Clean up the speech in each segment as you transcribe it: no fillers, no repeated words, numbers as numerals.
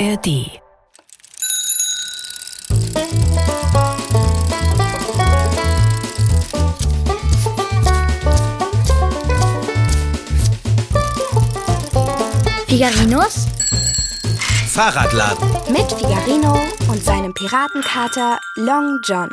ARD. Figarinos Fahrradladen. mit Figarino und seinem Piratenkater Long John.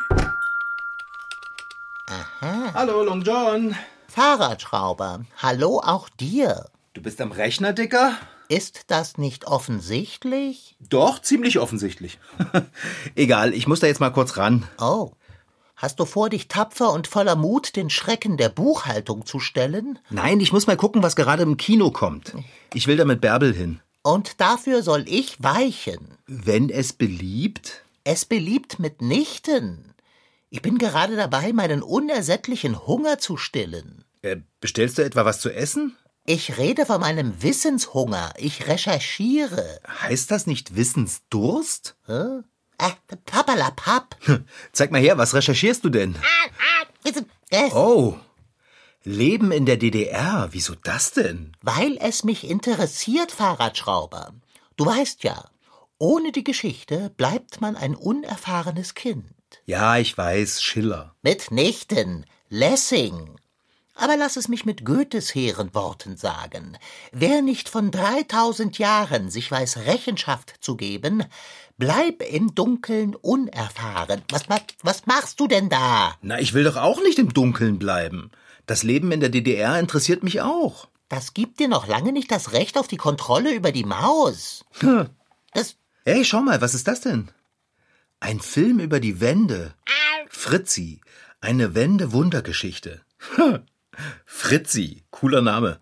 Hallo, Long John. Fahrradschrauber, hallo auch dir. Du bist am Rechner, Dicker? Ist das nicht offensichtlich? Doch, ziemlich offensichtlich. Egal, ich muss da jetzt mal kurz ran. Oh, hast du vor, dich tapfer und voller Mut den Schrecken der Buchhaltung zu stellen? Nein, ich muss mal gucken, was gerade im Kino kommt. Ich will da mit Bärbel hin. Und dafür soll ich weichen. Wenn es beliebt? Es beliebt mitnichten. Ich bin gerade dabei, meinen unersättlichen Hunger zu stillen. Bestellst du etwa was zu essen? Ich rede von meinem Wissenshunger. Ich recherchiere. Heißt das nicht Wissensdurst? Pappalapapp. Zeig mal her, was recherchierst du denn? Oh, Leben in der DDR. Wieso das denn? Weil es mich interessiert, Fahrradschrauber. Du weißt ja, ohne die Geschichte bleibt man ein unerfahrenes Kind. Ja, ich weiß, Schiller. Mitnichten, Lessing. Aber lass es mich mit Goethes hehren Worten sagen. Wer nicht von 3000 Jahren sich weiß Rechenschaft zu geben, bleib im Dunkeln unerfahren. Was machst du denn da? Na, ich will doch auch nicht im Dunkeln bleiben. Das Leben in der DDR interessiert mich auch. Das gibt dir noch lange nicht das Recht auf die Kontrolle über die Maus. Hey, schau mal, was ist das denn? Ein Film über die Wende. Fritzi, eine Wende-Wundergeschichte. Fritzi, cooler Name.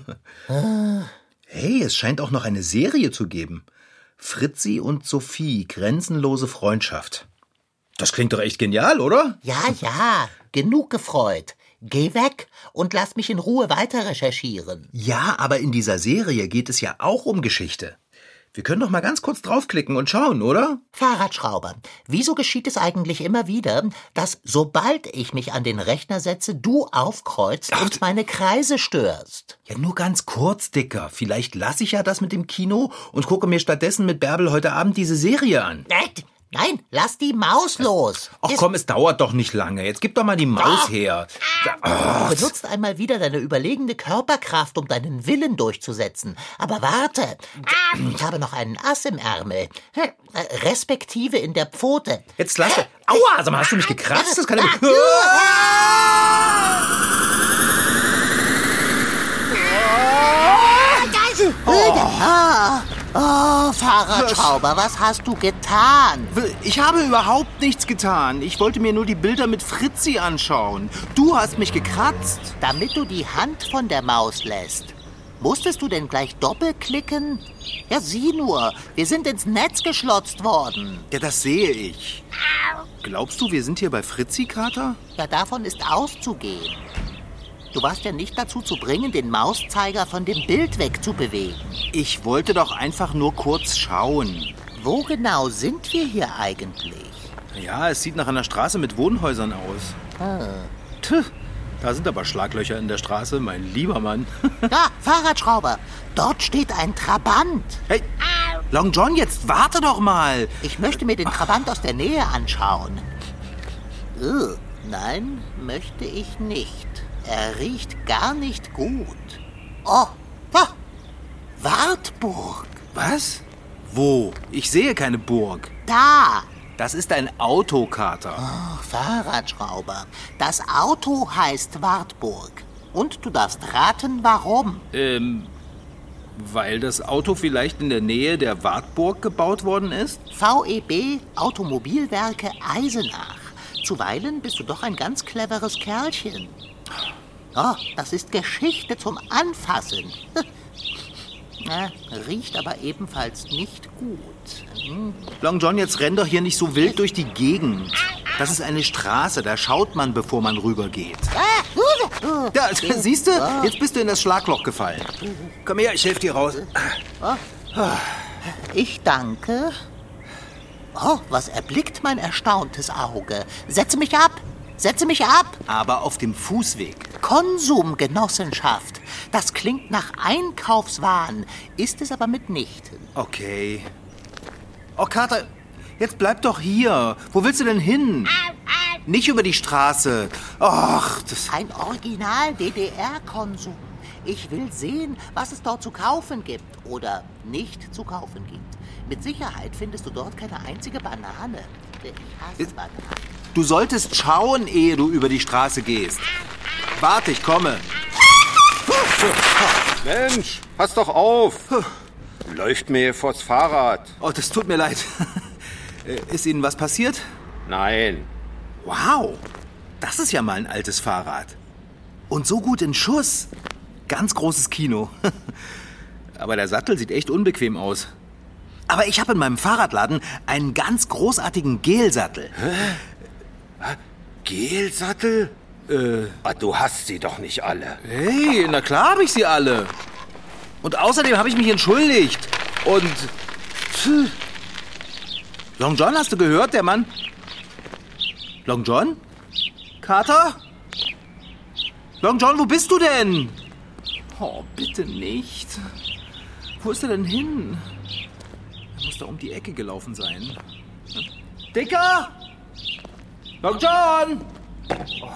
Hey, es scheint auch noch eine Serie zu geben. Fritzi und Sophie, grenzenlose Freundschaft. Das klingt doch echt genial, oder? Ja, genug gefreut. Geh weg und lass mich in Ruhe weiter recherchieren. Ja, aber in dieser Serie geht es ja auch um Geschichte. Wir können doch mal ganz kurz draufklicken und schauen, oder? Fahrradschrauber, wieso geschieht es eigentlich immer wieder, dass sobald ich mich an den Rechner setze, du aufkreuzt und meine Kreise störst? Ja, nur ganz kurz, Dicker. Vielleicht lasse ich ja das mit dem Kino und gucke mir stattdessen mit Bärbel heute Abend diese Serie an. Nein, lass die Maus los. Ach komm, es dauert doch nicht lange. Jetzt gib doch mal die Maus her. Du benutzt einmal wieder deine überlegene Körperkraft, um deinen Willen durchzusetzen. Aber warte, ich habe noch einen Ass im Ärmel. Respektive in der Pfote. Jetzt lass... Aua, sag mal, hast du mich gekratzt? Das kann ja... Oh, Fahrradschrauber, was hast du getan? Ich habe überhaupt nichts getan. Ich wollte mir nur die Bilder mit Fritzi anschauen. Du hast mich gekratzt. Damit du die Hand von der Maus lässt. Musstest du denn gleich doppelklicken? Ja, sieh nur, wir sind ins Netz geschlotzt worden. Ja, das sehe ich. Glaubst du, wir sind hier bei Fritzi, Kater? Ja, davon ist auszugehen. Du warst ja nicht dazu zu bringen, den Mauszeiger von dem Bild wegzubewegen. Ich wollte doch einfach nur kurz schauen. Wo genau sind wir hier eigentlich? Ja, es sieht nach einer Straße mit Wohnhäusern aus. Da sind aber Schlaglöcher in der Straße, mein lieber Mann. Da, Fahrradschrauber, dort steht ein Trabant. Hey, Long John, jetzt warte doch mal. Ich möchte mir den Trabant aus der Nähe anschauen. Nein, möchte ich nicht. Er riecht gar nicht gut. Oh, da! Wartburg. Was? Wo? Ich sehe keine Burg. Da! Das ist ein Auto, Kater. Oh, Fahrradschrauber. Das Auto heißt Wartburg. Und du darfst raten, warum. Weil das Auto vielleicht in der Nähe der Wartburg gebaut worden ist? VEB Automobilwerke Eisenach. Zuweilen bist du doch ein ganz cleveres Kerlchen. Oh, das ist Geschichte zum Anfassen. Riecht aber ebenfalls nicht gut. Long John, jetzt renn doch hier nicht so wild durch die Gegend. Das ist eine Straße, da schaut man, bevor man rübergeht. Ja, siehst du? Jetzt bist du in das Schlagloch gefallen. Komm her, ich helfe dir raus. Ich danke. Oh, was erblickt mein erstauntes Auge. Setze mich ab. Aber auf dem Fußweg. Konsumgenossenschaft. Das klingt nach Einkaufswahn, ist es aber mitnichten. Okay. Oh, Kater, jetzt bleib doch hier. Wo willst du denn hin? Nicht über die Straße. Ach, das... Ein Original-DDR-Konsum. Ich will sehen, was es dort zu kaufen gibt oder nicht zu kaufen gibt. Mit Sicherheit findest du dort keine einzige Banane. Ich hasse Bananen. Du solltest schauen, ehe du über die Straße gehst. Warte, ich komme. Mensch, pass doch auf. Läuft mir vors Fahrrad. Oh, das tut mir leid. Ist Ihnen was passiert? Nein. Wow, das ist ja mal ein altes Fahrrad. Und so gut in Schuss. Ganz großes Kino. Aber der Sattel sieht echt unbequem aus. Aber ich habe in meinem Fahrradladen einen ganz großartigen Gelsattel. Gelsattel? Du hast sie doch nicht alle. Hey, na klar habe ich sie alle. Und außerdem habe ich mich entschuldigt. Und... Long John, hast du gehört, der Mann? Long John? Kater? Long John, wo bist du denn? Oh, bitte nicht. Wo ist er denn hin? Er muss da um die Ecke gelaufen sein. Dicker! Long John! Oh.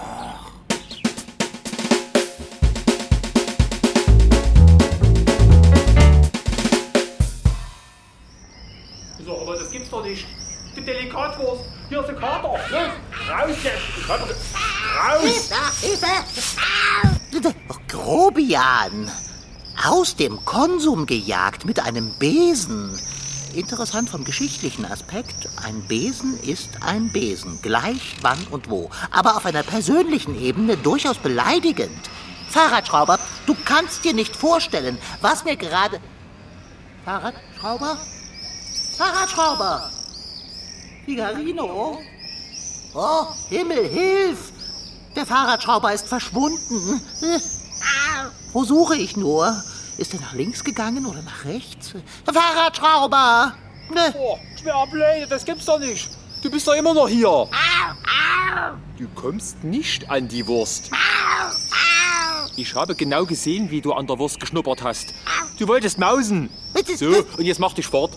So, aber das gibt's doch nicht. Die Delikatwurst, hier ist der Kater. Los, raus jetzt. Raus! Hilfe! Grobian! Aus dem Konsum gejagt mit einem Besen. Interessant vom geschichtlichen Aspekt. Ein Besen ist ein Besen, gleich wann und wo. Aber auf einer persönlichen Ebene durchaus beleidigend. Fahrradschrauber, du kannst dir nicht vorstellen, was mir gerade... Fahrradschrauber? Fahrradschrauber! Figarino? Oh, Himmel, hilf! Der Fahrradschrauber ist verschwunden. Wo suche ich nur? Ist er nach links gegangen oder nach rechts? Fahrradschrauber! Oh, Schwerblöde, das gibt's doch nicht. Du bist doch immer noch hier. Du kommst nicht an die Wurst. Ich habe genau gesehen, wie du an der Wurst geschnuppert hast. Du wolltest mausen. So, und jetzt mach dich fort.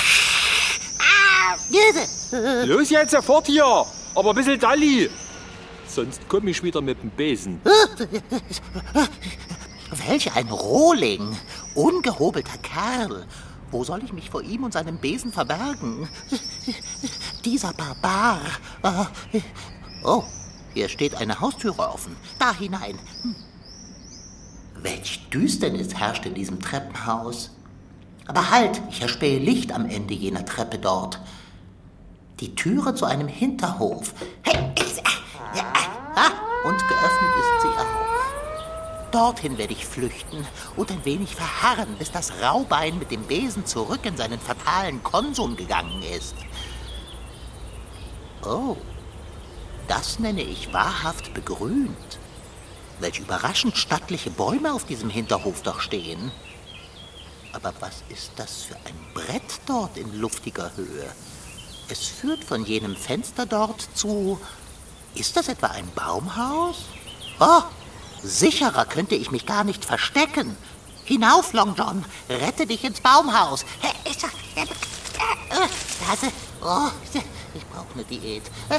Los jetzt, sofort hier. Aber ein bisschen Dalli. Sonst komme ich wieder mit dem Besen. Welch ein Rohling! Ungehobelter Kerl! Wo soll ich mich vor ihm und seinem Besen verbergen? Dieser Barbar! Oh, hier steht eine Haustüre offen. Da hinein. Welch Düsternis herrscht in diesem Treppenhaus. Aber halt, ich erspähe Licht am Ende jener Treppe dort. Die Türe zu einem Hinterhof. Und geöffnet ist sie auch. Dorthin werde ich flüchten und ein wenig verharren, bis das Raubein mit dem Besen zurück in seinen fatalen Konsum gegangen ist. Oh, das nenne ich wahrhaft begrünt. Welch überraschend stattliche Bäume auf diesem Hinterhof doch stehen. Aber was ist das für ein Brett dort in luftiger Höhe? Es führt von jenem Fenster dort zu... Ist das etwa ein Baumhaus? Oh, sicherer könnte ich mich gar nicht verstecken. Hinauf, Long John, rette dich ins Baumhaus. Oh, ich brauche eine Diät.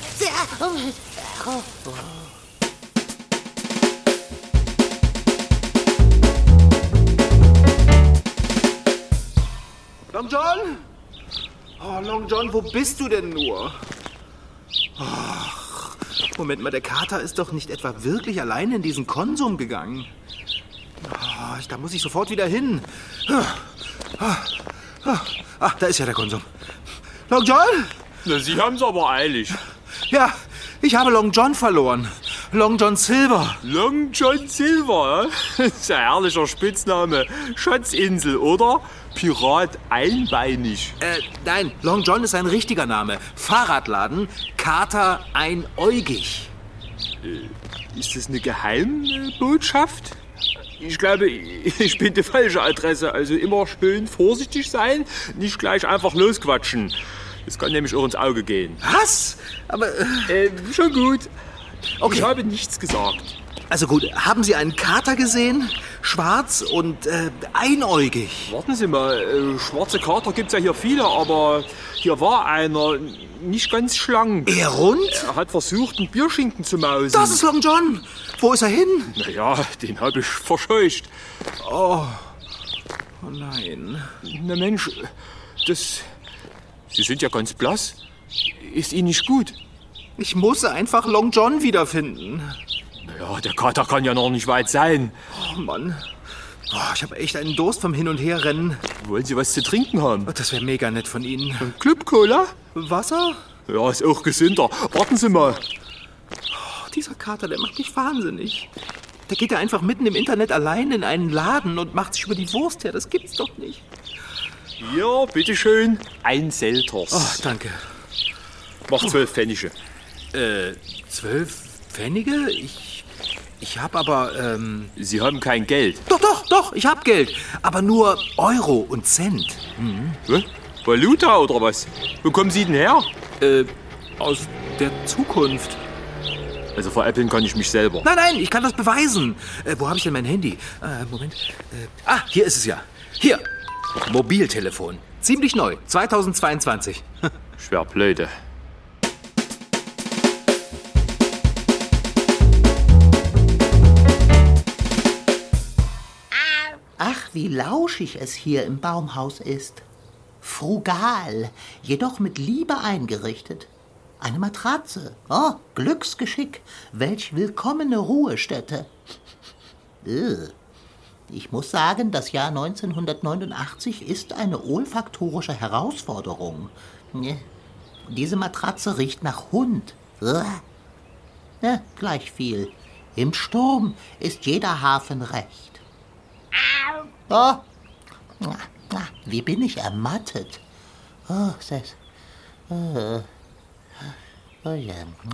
Long John? Oh, Long John, wo bist du denn nur? Ach, Moment mal, der Kater ist doch nicht etwa wirklich allein in diesen Konsum gegangen. Oh, da muss ich sofort wieder hin. Ah, da ist ja der Konsum. Long John? Na, Sie haben's aber eilig. Ja, ich habe Long John verloren. Long John Silver. Long John Silver, das ist ein herrlicher Spitzname. Schatzinsel, oder? Pirat einbeinig. Nein, Long John ist ein richtiger Name. Fahrradladen, Kater einäugig. Ist das eine Geheimbotschaft? Ich glaube, ich bin die falsche Adresse. Also immer schön vorsichtig sein, nicht gleich einfach losquatschen. Das kann nämlich auch ins Auge gehen. Was? Aber... Schon gut. Okay. Ich habe nichts gesagt. Also gut, haben Sie einen Kater gesehen? Schwarz und einäugig. Warten Sie mal, schwarze Kater gibt's ja hier viele, aber hier war einer nicht ganz schlank. Eher rund? Er hat versucht, einen Bierschinken zu mausen. Das ist Long John. Wo ist er hin? Naja, den habe ich verscheucht. Oh nein. Na Mensch, Sie sind ja ganz blass. Ist Ihnen nicht gut? Ich muss einfach Long John wiederfinden. Ja, der Kater kann ja noch nicht weit sein. Oh Mann. Oh, ich habe echt einen Durst vom Hin- und Herrennen. Wollen Sie was zu trinken haben? Das wäre mega nett von Ihnen. Club Cola? Wasser? Ja, ist auch gesünder. Warten Sie mal. Oh, dieser Kater, der macht mich wahnsinnig. Der geht ja einfach mitten im Internet allein in einen Laden und macht sich über die Wurst her. Das gibt's doch nicht. Hier, bitteschön. Ein Selters. Oh, danke. Macht 12 Pfennige. 12 Pfennige? Ich habe aber, Sie haben kein Geld. Doch, ich habe Geld. Aber nur Euro und Cent. Was? Valuta oder was? Wo kommen Sie denn her? Aus der Zukunft. Also veräppeln kann ich mich selber. Nein, ich kann das beweisen. Wo habe ich denn mein Handy? Moment. Hier ist es ja. Hier. Mobiltelefon. Ziemlich neu. 2022. Schwer blöde. Ach, wie lauschig es hier im Baumhaus ist. Frugal, jedoch mit Liebe eingerichtet. Eine Matratze. Oh, Glücksgeschick. Welch willkommene Ruhestätte. Ich muss sagen, das Jahr 1989 ist eine olfaktorische Herausforderung. Diese Matratze riecht nach Hund. Ja, gleich viel. Im Sturm ist jeder Hafen recht. Oh, wie bin ich ermattet. Oh, ja.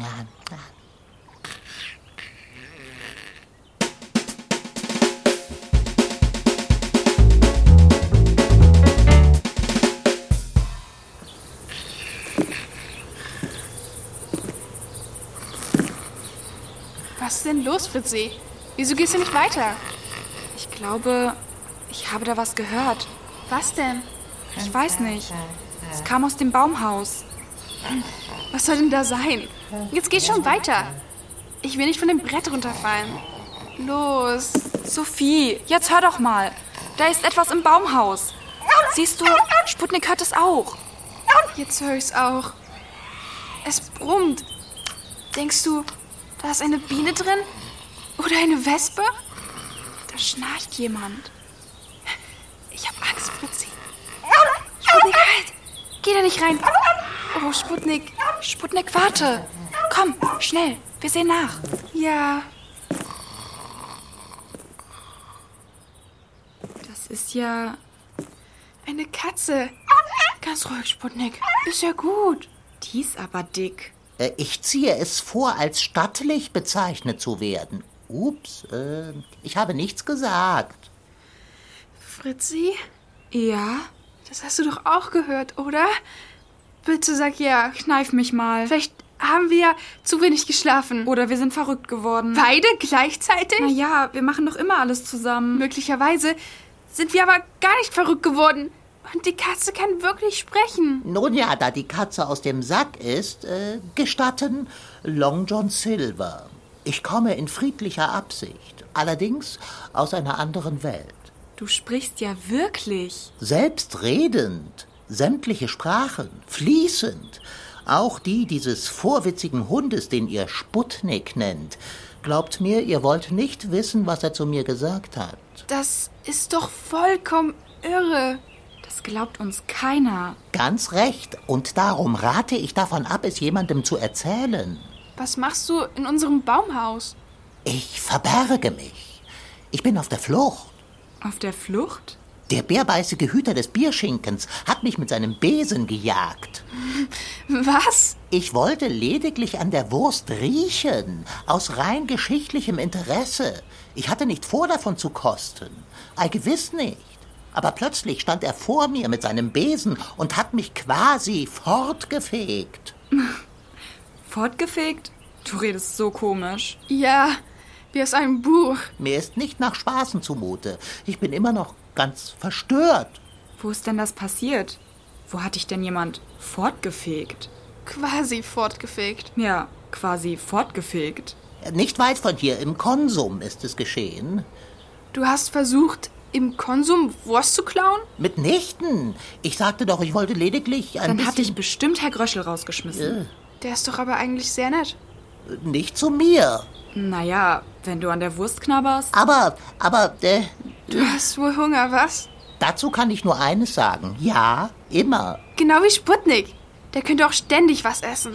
Was ist denn los, Fritzi? Wieso gehst du nicht weiter? Ich glaube, ich habe da was gehört. Was denn? Ich weiß nicht. Es kam aus dem Baumhaus. Was soll denn da sein? Jetzt geh schon weiter. Ich will nicht von dem Brett runterfallen. Los. Sophie, jetzt hör doch mal. Da ist etwas im Baumhaus. Siehst du, Sputnik hört es auch. Jetzt höre ich es auch. Es brummt. Denkst du, da ist eine Biene drin? Oder eine Wespe? Da schnarcht jemand. Ich hab Angst, Fritzi. Sputnik, halt! Geh da nicht rein. Oh, Sputnik. Sputnik, warte. Komm, schnell. Wir sehen nach. Ja. Das ist ja eine Katze. Ganz ruhig, Sputnik. Ist ja gut. Die ist aber dick. Ich ziehe es vor, als stattlich bezeichnet zu werden. Ups, ich habe nichts gesagt. Fritzi? Ja? Das hast du doch auch gehört, oder? Bitte sag ja, kneif mich mal. Vielleicht haben wir ja zu wenig geschlafen. Oder wir sind verrückt geworden. Beide gleichzeitig? Naja, wir machen doch immer alles zusammen. Möglicherweise sind wir aber gar nicht verrückt geworden. Und die Katze kann wirklich sprechen. Nun ja, da die Katze aus dem Sack ist, gestatten Long John Silver. Ich komme in friedlicher Absicht, allerdings aus einer anderen Welt. Du sprichst ja wirklich. Selbstredend, sämtliche Sprachen, fließend. Auch die dieses vorwitzigen Hundes, den ihr Sputnik nennt. Glaubt mir, ihr wollt nicht wissen, was er zu mir gesagt hat. Das ist doch vollkommen irre. Das glaubt uns keiner. Ganz recht. Und darum rate ich davon ab, es jemandem zu erzählen. Was machst du in unserem Baumhaus? Ich verberge mich. Ich bin auf der Flucht. Auf der Flucht? Der bärbeißige Hüter des Bierschinkens hat mich mit seinem Besen gejagt. Was? Ich wollte lediglich an der Wurst riechen, aus rein geschichtlichem Interesse. Ich hatte nicht vor, davon zu kosten. Gewiss nicht. Aber plötzlich stand er vor mir mit seinem Besen und hat mich quasi fortgefegt. Fortgefegt? Du redest so komisch. Ja, Wie aus einem Buch. Mir ist nicht nach Spaßen zumute. Ich bin immer noch ganz verstört. Wo ist denn das passiert? Wo hat dich denn jemand fortgefegt? Quasi fortgefegt. Ja, quasi fortgefegt. Nicht weit von hier, im Konsum ist es geschehen. Du hast versucht, im Konsum Wurst zu klauen? Mitnichten. Ich sagte doch, ich wollte lediglich ein Dann bisschen... hat dich bestimmt Herr Gröschel rausgeschmissen. Der ist doch aber eigentlich sehr nett. Nicht zu mir. Naja, wenn du an der Wurst knabberst. Aber, Du hast wohl Hunger, was? dazu kann ich nur eines sagen. Ja, immer. Genau wie Sputnik. Der könnte auch ständig was essen.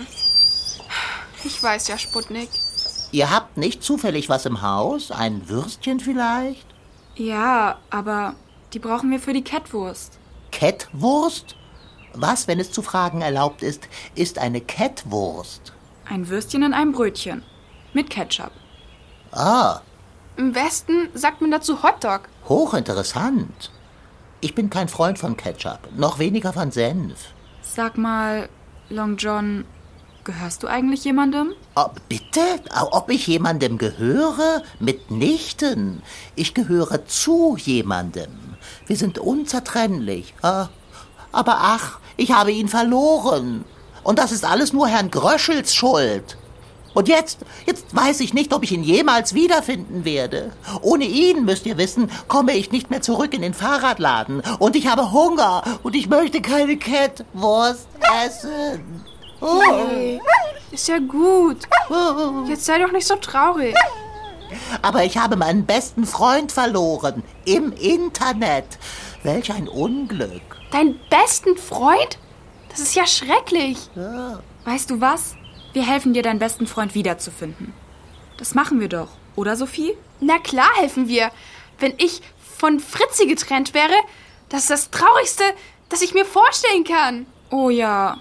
Ich weiß ja, Sputnik. Ihr habt nicht zufällig was im Haus? Ein Würstchen vielleicht? Ja, aber die brauchen wir für die Kettwurst. Kettwurst? Was, wenn es zu fragen erlaubt ist eine Kettwurst? Ein Würstchen in einem Brötchen. Mit Ketchup. Ah, Im Westen sagt man dazu Hotdog. hochinteressant. Ich bin kein Freund von Ketchup, noch weniger von Senf. Sag mal, Long John, gehörst du eigentlich jemandem? Oh, bitte? Ob ich jemandem gehöre? Mitnichten. Ich gehöre zu jemandem. Wir sind unzertrennlich. Aber ach, ich habe ihn verloren. Und das ist alles nur Herrn Gröschels Schuld. Und jetzt weiß ich nicht, ob ich ihn jemals wiederfinden werde. Ohne ihn, müsst ihr wissen, komme ich nicht mehr zurück in den Fahrradladen. Und ich habe Hunger und ich möchte keine Kettwurst essen. Hey, ist ja gut. Jetzt sei doch nicht so traurig. Aber ich habe meinen besten Freund verloren. Im Internet. Welch ein Unglück. Deinen besten Freund? Das ist ja schrecklich. Weißt du was? Wir helfen dir, deinen besten Freund wiederzufinden. Das machen wir doch, oder Sophie? Na klar helfen wir. Wenn ich von Fritzi getrennt wäre, das ist das Traurigste, das ich mir vorstellen kann. Oh ja.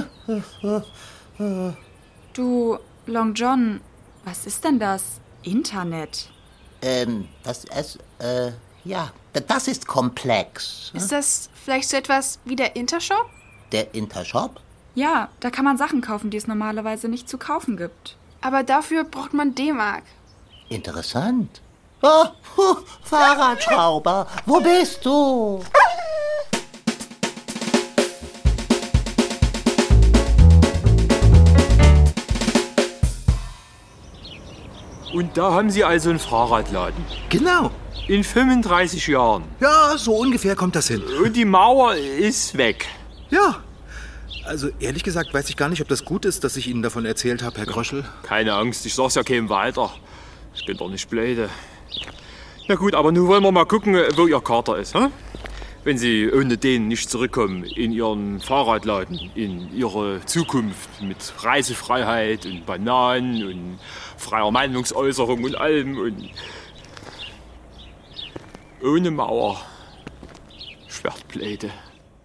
Du, Long John, was ist denn das? Internet. Das ist komplex. Ist das vielleicht so etwas wie der Intershop? Der Intershop? Ja, da kann man Sachen kaufen, die es normalerweise nicht zu kaufen gibt. Aber dafür braucht man D-Mark. Interessant. Oh, Fahrradschrauber, wo bist du? Und da haben Sie also einen Fahrradladen. Genau. In 35 Jahren. Ja, so ungefähr kommt das hin. Und die Mauer ist weg. Ja. Also ehrlich gesagt weiß ich gar nicht, ob das gut ist, dass ich Ihnen davon erzählt habe, Herr Gröschel. Keine Angst, ich sag's ja keinem weiter. Ich bin doch nicht blöde. Na gut, aber nun wollen wir mal gucken, wo Ihr Kater ist, hä? Wenn Sie ohne den nicht zurückkommen in Ihren Fahrradladen, in Ihre Zukunft mit Reisefreiheit und Bananen und freier Meinungsäußerung und allem und ohne Mauer. Schwertpläte.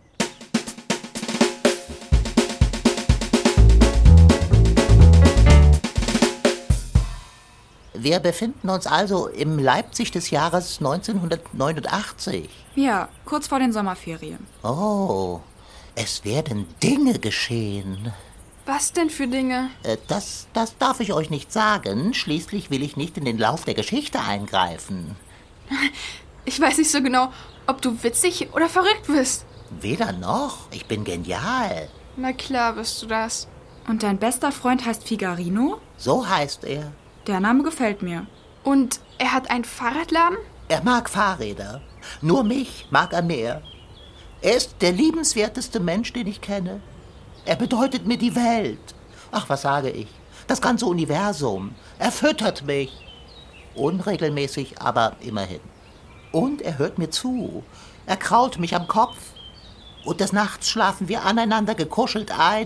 Wir befinden uns also im Leipzig des Jahres 1989. Ja, kurz vor den Sommerferien. Oh, es werden Dinge geschehen. Was denn für Dinge? Das darf ich euch nicht sagen. Schließlich will ich nicht in den Lauf der Geschichte eingreifen. Ich weiß nicht so genau, ob du witzig oder verrückt bist. Weder noch. Ich bin genial. Na klar bist du das. Und dein bester Freund heißt Figarino? So heißt er. Der Name gefällt mir. Und er hat einen Fahrradladen? Er mag Fahrräder. Nur mich mag er mehr. Er ist der liebenswerteste Mensch, den ich kenne. Er bedeutet mir die Welt. Ach, was sage ich? Das ganze Universum. Er füttert mich. Unregelmäßig, aber immerhin. Und er hört mir zu. Er krault mich am Kopf. Und des Nachts schlafen wir aneinander gekuschelt ein.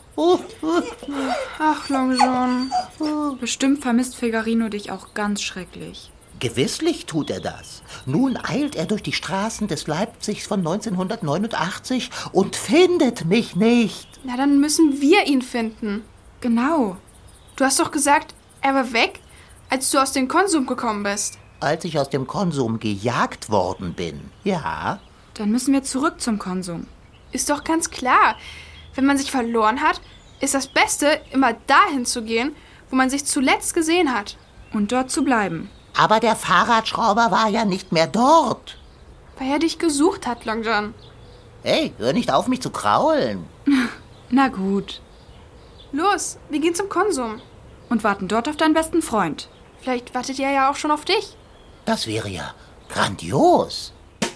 Ach, Long John. Bestimmt vermisst Figarino dich auch ganz schrecklich. Gewisslich tut er das. Nun eilt er durch die Straßen des Leipzigs von 1989 und findet mich nicht. Na, dann müssen wir ihn finden. Genau. Du hast doch gesagt, er war weg, als du aus dem Konsum gekommen bist. Als ich aus dem Konsum gejagt worden bin. Ja. Dann müssen wir zurück zum Konsum. Ist doch ganz klar. Wenn man sich verloren hat, ist das Beste, immer dahin zu gehen, wo man sich zuletzt gesehen hat. Und dort zu bleiben. Aber der Fahrradschrauber war ja nicht mehr dort. Weil er dich gesucht hat, Long John. Hey, hör nicht auf, mich zu kraulen. Na gut. Los, wir gehen zum Konsum. Und warten dort auf deinen besten Freund. Vielleicht wartet er ja auch schon auf dich. Das wäre ja grandios.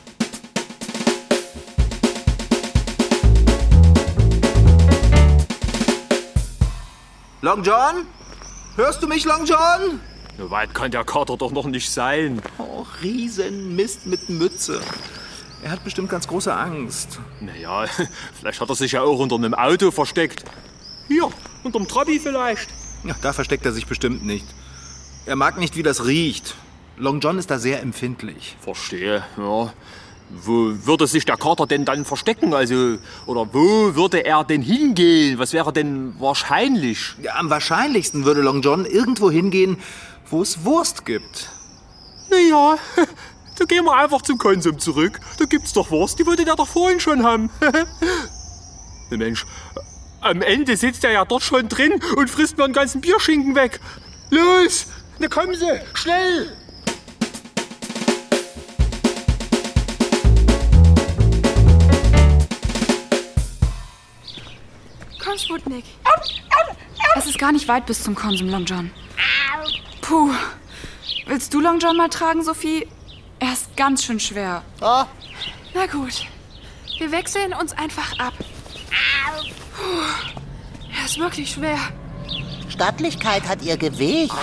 Long John? Hörst du mich, Long John? So weit kann der Kater doch noch nicht sein. Oh, Riesenmist mit Mütze. Er hat bestimmt ganz große Angst. Naja, vielleicht hat er sich ja auch unter einem Auto versteckt. Hier, unterm Trabi vielleicht. Ja, da versteckt er sich bestimmt nicht. Er mag nicht, wie das riecht. Long John ist da sehr empfindlich. Verstehe, ja. Wo würde sich der Kater denn dann verstecken? Also, oder wo würde er denn hingehen? Was wäre denn wahrscheinlich? Ja, am wahrscheinlichsten würde Long John irgendwo hingehen, wo es Wurst gibt. Naja, da gehen wir einfach zum Konsum zurück. Da gibt's doch Wurst, die wollte der doch vorhin schon haben. Na Mensch, am Ende sitzt er ja dort schon drin und frisst mir einen ganzen Bierschinken weg. Los, na kommen Sie, schnell! Komm, Sputnik. Es ist gar nicht weit bis zum Konsum, Long John. Puh. Willst du Long John mal tragen, Sophie? Er ist ganz schön schwer. Oh, Na gut. Wir wechseln uns einfach ab. Puh. Er ist wirklich schwer. Stattlichkeit hat ihr Gewicht.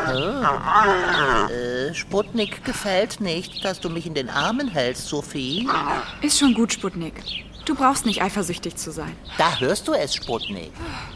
Sputnik gefällt nicht, dass du mich in den Armen hältst, Sophie. Ist schon gut, Sputnik. Du brauchst nicht eifersüchtig zu sein. Da hörst du es, Sputnik.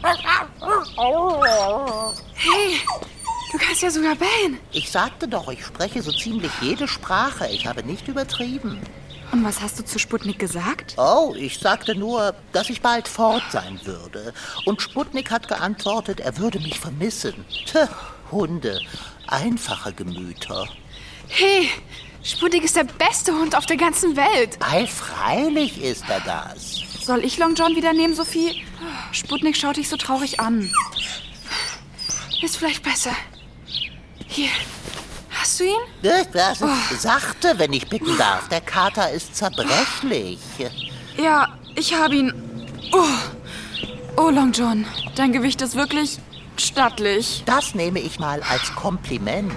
Hey, du kannst ja sogar bellen. Ich sagte doch, ich spreche so ziemlich jede Sprache. Ich habe nicht übertrieben. Und was hast du zu Sputnik gesagt? Oh, ich sagte nur, dass ich bald fort sein würde. Und Sputnik hat geantwortet, er würde mich vermissen. Tja, Hunde, einfache Gemüter. Hey, Sputnik ist der beste Hund auf der ganzen Welt. Ei, freilich ist er das. Soll ich Long John wieder nehmen, Sophie? Sputnik schaut dich so traurig an. Ist vielleicht besser. Hier, hast du ihn? Das ist sachte, wenn ich bitten darf. Der Kater ist zerbrechlich. Ja, ich habe ihn. Oh, Long John, dein Gewicht ist wirklich stattlich. Das nehme ich mal als Kompliment.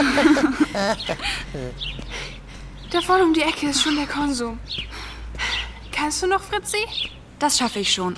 Da vorne um die Ecke ist schon der Konsum. Kannst du noch, Fritzi? Das schaffe ich schon.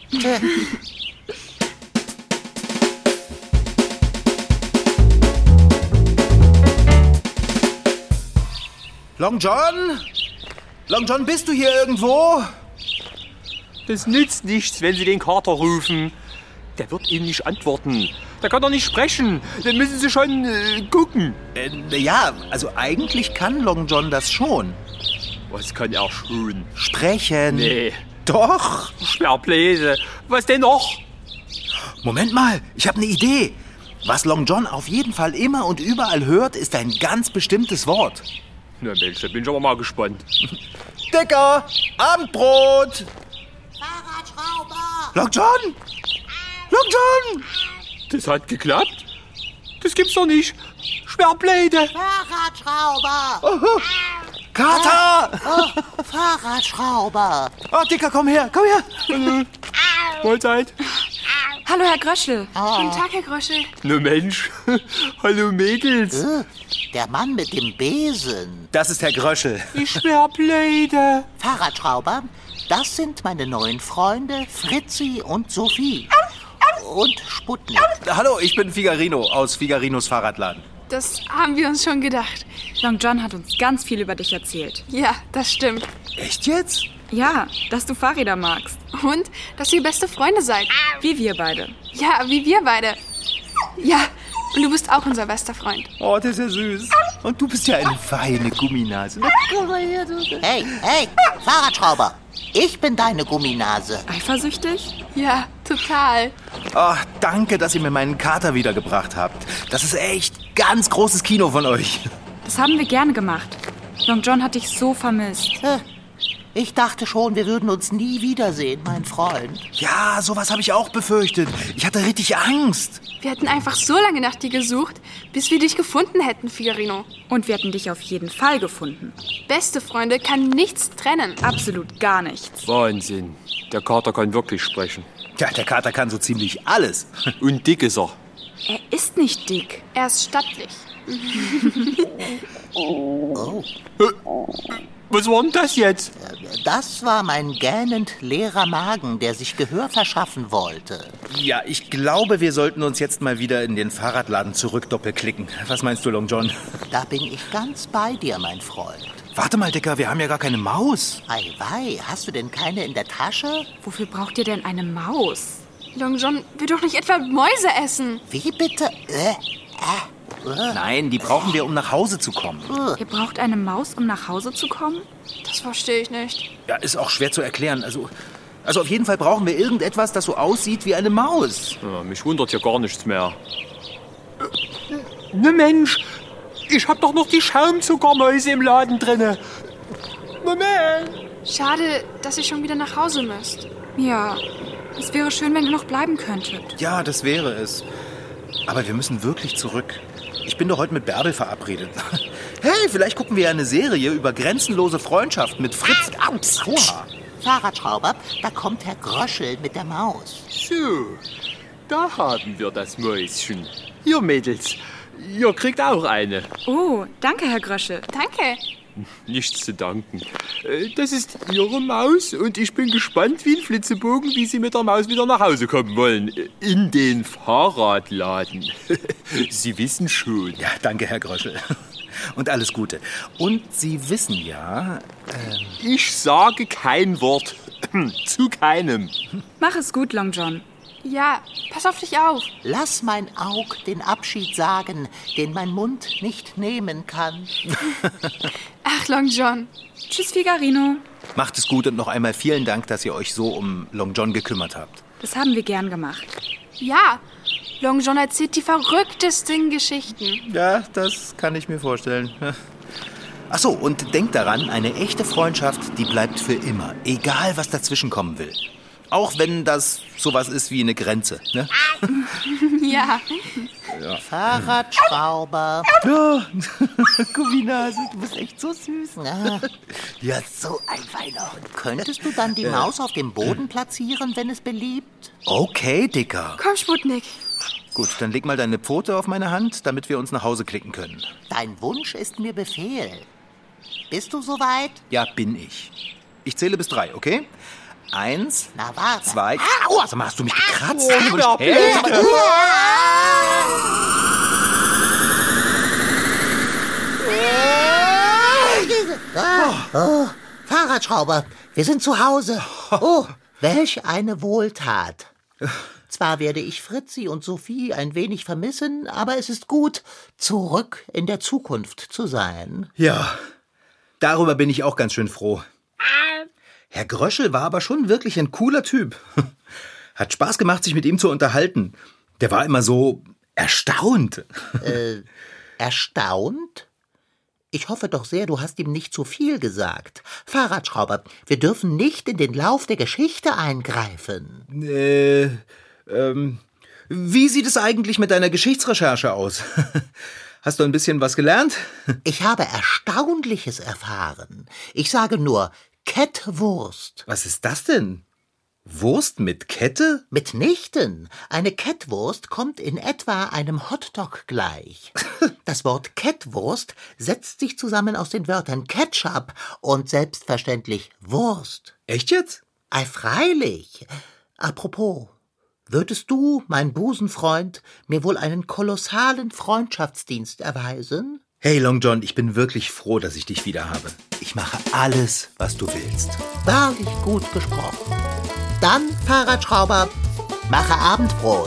Long John? Long John, bist du hier irgendwo? Das nützt nichts, wenn Sie den Kater rufen. Der wird Ihnen nicht antworten. Der kann doch nicht sprechen. Dann müssen Sie schon gucken. Ja, also eigentlich kann Long John das schon. Was kann er schon? Sprechen. Nee. Doch. Sperrbläse. Was denn noch? Moment mal, ich habe eine Idee. Was Long John auf jeden Fall immer und überall hört, ist ein ganz bestimmtes Wort. Na Mensch, da bin ich aber mal gespannt. Dicker, Abendbrot. Fahrradschrauber! Long John? Long John! Das hat geklappt? Das gibt's doch nicht. Sperrbläde. Fahrradschrauber! Kater! Oh, Fahrradschrauber! Oh, Dicker, komm her, komm her. Mahlzeit. Hallo, Herr Gröschel. Guten Tag, Herr Gröschel. Na Mensch. Hallo Mädels. Der Mann mit dem Besen. Das ist Herr Gröschel. Die Sperrbläde. Fahrradschrauber, das sind meine neuen Freunde Fritzi und Sophie. Und Sputnik. Hallo, ich bin Figarino aus Figarinos Fahrradladen. Das haben wir uns schon gedacht. Long John hat uns ganz viel über dich erzählt. Ja, das stimmt. Echt jetzt? Ja, dass du Fahrräder magst. Und, dass ihr beste Freunde seid. Wie wir beide. Ja, wie wir beide. Ja, und du bist auch unser bester Freund. Oh, das ist ja süß. Und du bist ja eine feine Gumminase. Hey, Fahrradschrauber, ich bin deine Gumminase. Eifersüchtig? Ja, total. Oh, danke, dass ihr mir meinen Kater wiedergebracht habt. Das ist echt ganz großes Kino von euch. Das haben wir gerne gemacht. Long John hat dich so vermisst. Ich dachte schon, wir würden uns nie wiedersehen, mein Freund. Ja, sowas habe ich auch befürchtet. Ich hatte richtig Angst. Wir hätten einfach so lange nach dir gesucht, bis wir dich gefunden hätten, Figarino. Und wir hätten dich auf jeden Fall gefunden. Beste Freunde kann nichts trennen. Absolut gar nichts. Wahnsinn. Der Kater kann wirklich sprechen. Ja, der Kater kann so ziemlich alles. Und dick ist er. Er ist nicht dick. Er ist stattlich. Was war denn das jetzt? Das war mein gähnend leerer Magen, der sich Gehör verschaffen wollte. Ja, ich glaube, wir sollten uns jetzt mal wieder in den Fahrradladen zurück doppelklicken. Was meinst du, Long John? Da bin ich ganz bei dir, mein Freund. Warte mal, Dicker, wir haben ja gar keine Maus. Eiwei, hast du denn keine in der Tasche? Wofür braucht ihr denn eine Maus? Long John will doch nicht etwa Mäuse essen. Wie bitte? Nein, die brauchen wir, um nach Hause zu kommen. Ihr braucht eine Maus, um nach Hause zu kommen? Das verstehe ich nicht. Ja, ist auch schwer zu erklären. Also auf jeden Fall brauchen wir irgendetwas, das so aussieht wie eine Maus. Ja, mich wundert ja gar nichts mehr. Ne Mensch, ich hab doch noch die Schaumzuckermäuse im Laden drinne. Moment. Schade, dass ihr schon wieder nach Hause müsst. Ja, es wäre schön, wenn ihr noch bleiben könntet. Ja, das wäre es. Aber wir müssen wirklich zurück. Ich bin doch heute mit Bärbel verabredet. Hey, vielleicht gucken wir ja eine Serie über grenzenlose Freundschaft mit Fritz. Oha. Fahrradschrauber, da kommt Herr Gröschel mit der Maus. So, da haben wir das Mäuschen. Ihr Mädels, ihr kriegt auch eine. Oh, danke, Herr Gröschel. Danke. Nichts zu danken. Das ist Ihre Maus und ich bin gespannt wie ein Flitzebogen, wie Sie mit der Maus wieder nach Hause kommen wollen. In den Fahrradladen. Sie wissen schon. Ja, danke, Herr Gröschel. Und alles Gute. Und Sie wissen ja... Ich sage kein Wort. Zu keinem. Mach es gut, Long John. Ja, pass auf dich auf. Lass mein Aug den Abschied sagen, den mein Mund nicht nehmen kann. Ach, Long John. Tschüss, Figarino. Macht es gut und noch einmal vielen Dank, dass ihr euch so um Long John gekümmert habt. Das haben wir gern gemacht. Ja, Long John erzählt die verrücktesten Geschichten. Ja, das kann ich mir vorstellen. Ach so, und denkt daran, eine echte Freundschaft, die bleibt für immer. Egal, was dazwischen kommen will. Auch wenn das sowas ist wie eine Grenze, ne? Ja. Fahrradschrauber. Ja, Gumminase, du bist echt so süß. Ja, so ein feiner Hund. Könntest du dann die Maus auf dem Boden platzieren, wenn es beliebt? Okay, Dicker. Komm, Sputnik. Gut, dann leg mal deine Pfote auf meine Hand, damit wir uns nach Hause klicken können. Dein Wunsch ist mir Befehl. Bist du soweit? Ja, bin ich. Ich zähle bis 3, okay? 1, Na, warte. 2... Aua, sag mal, hast du mich gekratzt? Fahrradschrauber, wir sind zu Hause. Oh, welch eine Wohltat. Zwar werde ich Fritzi und Sophie ein wenig vermissen, aber es ist gut, zurück in der Zukunft zu sein. Ja, darüber bin ich auch ganz schön froh. Herr Gröschel war aber schon wirklich ein cooler Typ. Hat Spaß gemacht, sich mit ihm zu unterhalten. Der war immer so erstaunt. Erstaunt? Ich hoffe doch sehr, du hast ihm nicht zu viel gesagt. Fahrradschrauber, wir dürfen nicht in den Lauf der Geschichte eingreifen. Wie sieht es eigentlich mit deiner Geschichtsrecherche aus? Hast du ein bisschen was gelernt? Ich habe Erstaunliches erfahren. Ich sage nur Kettwurst. Was ist das denn? Wurst mit Kette? Mitnichten. Eine Kettwurst kommt in etwa einem Hotdog gleich. Das Wort Kettwurst setzt sich zusammen aus den Wörtern Ketchup und selbstverständlich Wurst. Echt jetzt? Ei, freilich. Apropos, würdest du, mein Busenfreund, mir wohl einen kolossalen Freundschaftsdienst erweisen? Hey Long John, ich bin wirklich froh, dass ich dich wieder habe. Ich mache alles, was du willst. Wahrlich gut gesprochen. Dann, Fahrradschrauber, mache Abendbrot.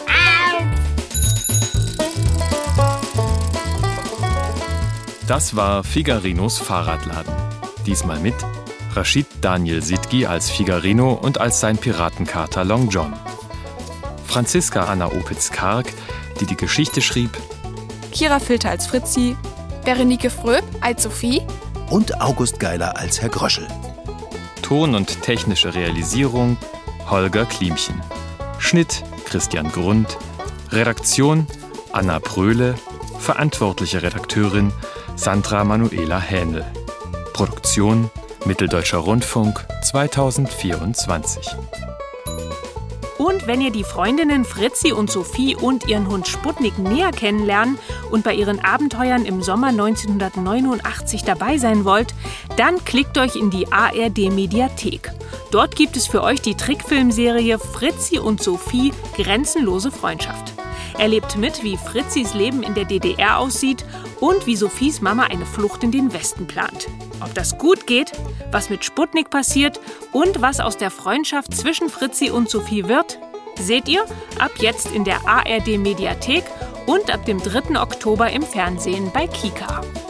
Das war Figarinos Fahrradladen. Diesmal mit Rashid Daniel Sidgi als Figarino und als sein Piratenkater Long John. Franziska Anna Opitz-Karg, die die Geschichte schrieb. Kira Filter als Fritzi. Berenike Fröb als Sophie. Und August Geiler als Herr Gröschel. Ton- und technische Realisierung Holger Klimchen. Schnitt Christian Grund. Redaktion Anna Pröhle. Verantwortliche Redakteurin Sandra Manuela Hähnel. Produktion Mitteldeutscher Rundfunk 2024. Und wenn ihr die Freundinnen Fritzi und Sophie und ihren Hund Sputnik näher kennenlernen und bei ihren Abenteuern im Sommer 1989 dabei sein wollt, dann klickt euch in die ARD-Mediathek. Dort gibt es für euch die Trickfilmserie Fritzi und Sophie – Grenzenlose Freundschaft. Erlebt mit, wie Fritzis Leben in der DDR aussieht und wie Sophies Mama eine Flucht in den Westen plant. Ob das gut geht, was mit Sputnik passiert und was aus der Freundschaft zwischen Fritzi und Sophie wird, seht ihr ab jetzt in der ARD-Mediathek und ab dem 3. Oktober im Fernsehen bei Kika.